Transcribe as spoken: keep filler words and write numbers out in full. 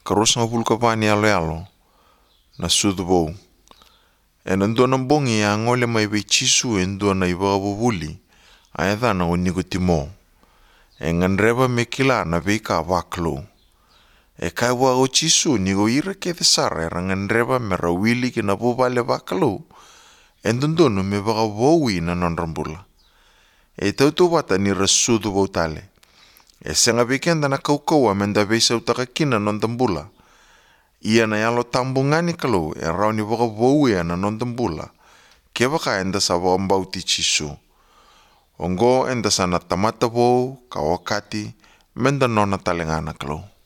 Karos nga bul kapani alo alo na sudu bou. E nando na bongi ya ngole mai be chisu endo na iba bubuli. Aetha na unigo timo. E ngandreba me kila na be ka waklo. E kai wa o chisu ni go ira ke te sare rangandreba me rawili ke na bubale waklo. E nando no me baka wowi na nonrambula. E tautu wata ni rasudu bou tale. E senga bekenda na kaukau amenda beisa utaka kina nondambula. Ia na yalo tambungani kalau e rauni waka wowi na nondambula. Ke waka enda sa wambauti chisu. Ongo enda sana tamata bou, kawakati, menda nona talengana kalau.